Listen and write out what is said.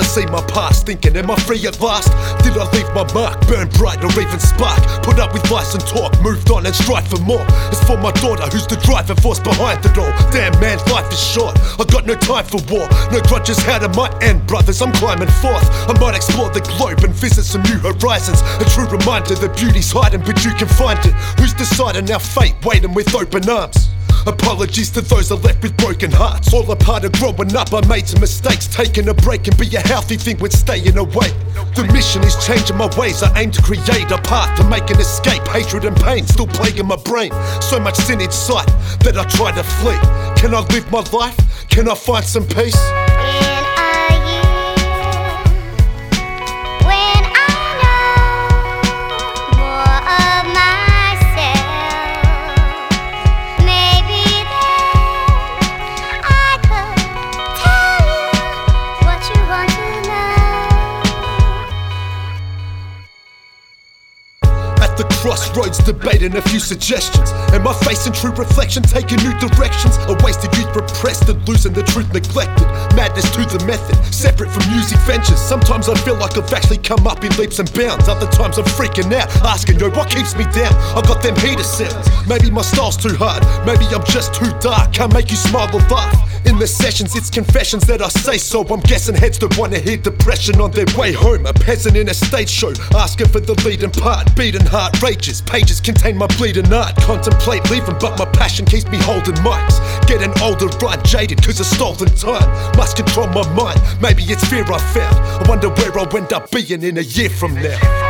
see my past, thinking, am I free at last? Did I leave my mark, burn bright or even spark? Put up with lies and talk, moved on and strive for more. It's for my daughter, who's the driving force behind it all. Damn man, life is short, I got no time for war. No grudges, how to my end, brothers, I'm climbing forth. I might explore the globe and visit some new horizons. A true reminder that beauty's hiding, but you can find it. Who's deciding our fate, waiting with open arms? Apologies to those that left with broken hearts. All a part of growing up, I made some mistakes. Taking a break can be a healthy thing with staying away. The mission is changing my ways. I aim to create a path to make an escape. Hatred and pain still plaguing my brain. So much sin inside that I try to flee. Can I live my life? Can I find some peace? The crossroads, debating a few suggestions. Am I facing true reflection, taking new directions? A wasted youth repressed and losing the truth neglected. Madness to the method, separate from music ventures. Sometimes I feel like I've actually come up in leaps and bounds. Other times I'm freaking out, asking, yo, what keeps me down? I got them heater sounds. Maybe my style's too hard, maybe I'm just too dark. Can't make you smile or laugh. In the sessions, it's confessions that I say so. I'm guessing heads don't wanna hear depression on their way home. A peasant in a stage show, asking for the leading part. Beating heart rages, pages contain my bleeding art. Contemplate leaving, but my passion keeps me holding mics. Getting older, right jaded, cause of stolen time. Must control my mind, maybe it's fear I found. I wonder where I'll end up being in a year from now.